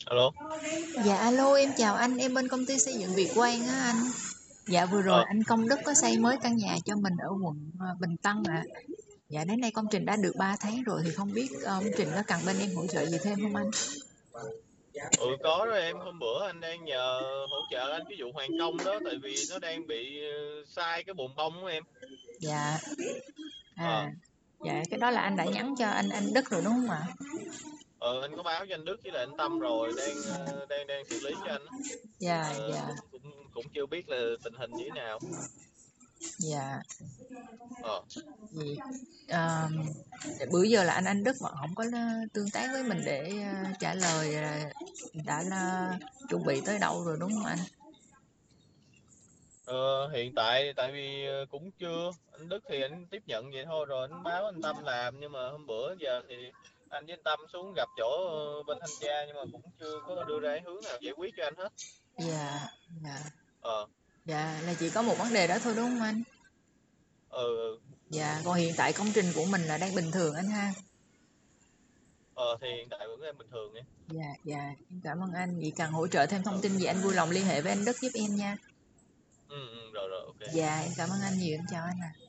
Alo. Dạ alo, em chào anh, em bên công ty xây dựng Việt Quang á anh. Dạ vừa rồi Ờ, anh Công Đức có xây mới căn nhà cho mình ở quận Bình Tân ạ. Dạ đến nay công trình đã được 3 tháng rồi thì không biết công trình nó cần bên em hỗ trợ gì thêm không anh? có đó em. Hôm bữa anh đang nhờ hỗ trợ anh cái vụ hoàn công đó, tại vì nó đang bị sai cái bồn bông của em. Dạ, Ờ, à, dạ cái đó là anh đã nhắn cho anh Đức rồi đúng không ạ? ờ, anh có báo cho anh Đức với lại anh Tâm rồi, đang xử lý cho anh á. Dạ, dạ, Cũng cũng chưa biết là tình hình như thế nào. dạ. Ờ, Gì? Ờ, bữa giờ là anh Đức mà không có tương tác với mình để trả lời đã là chuẩn bị tới đâu rồi đúng không anh? ờ, Hiện tại tại vì cũng chưa, anh Đức thì anh tiếp nhận vậy thôi, rồi anh báo anh Tâm làm, nhưng mà hôm bữa giờ thì anh với anh Tâm xuống gặp chỗ bên thanh tra, nhưng mà cũng chưa có đưa ra cái hướng nào giải quyết cho anh hết. Dạ, dạ. Ờ. Dạ, là chỉ có một vấn đề đó thôi đúng không anh? Ừ. Dạ, còn hiện tại công trình của mình là đang bình thường anh ha. Ờ thì hiện tại vẫn đang bình thường nha. Dạ, dạ, em cảm ơn anh. Vì cần hỗ trợ thêm thông Ờ. tin gì anh vui lòng liên hệ với anh Đức giúp em nha. Ừ, rồi rồi, ok. Dạ, em cảm ơn anh nhiều, em chào anh ạ.